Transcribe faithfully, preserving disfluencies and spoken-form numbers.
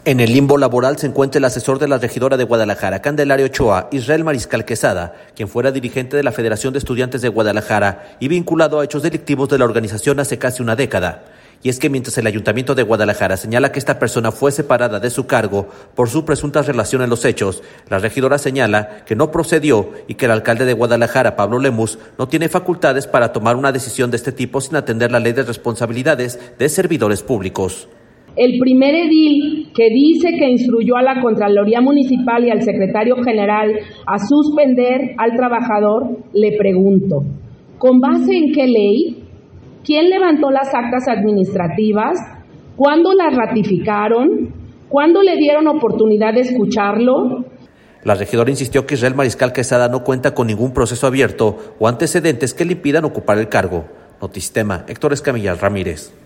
En el limbo laboral se encuentra el asesor de la regidora de Guadalajara, Candelaria Ochoa, Israel Mariscal Quesada, quien fuera dirigente de la Federación de Estudiantes de Guadalajara y vinculado a hechos delictivos de la organización hace casi una década. Y es que mientras el Ayuntamiento de Guadalajara señala que esta persona fue separada de su cargo por su presunta relación en los hechos, la regidora señala que no procedió y que el alcalde de Guadalajara, Pablo Lemus, no tiene facultades para tomar una decisión de este tipo sin atender la ley de responsabilidades de servidores públicos. El primer edil que dice que instruyó a la Contraloría Municipal y al Secretario General a suspender al trabajador, le pregunto, ¿con base en qué ley? ¿Quién levantó las actas administrativas? ¿Cuándo las ratificaron? ¿Cuándo le dieron oportunidad de escucharlo? La regidora insistió que Israel Mariscal Quesada no cuenta con ningún proceso abierto o antecedentes que le impidan ocupar el cargo. Notistema, Héctor Escamilla Ramírez.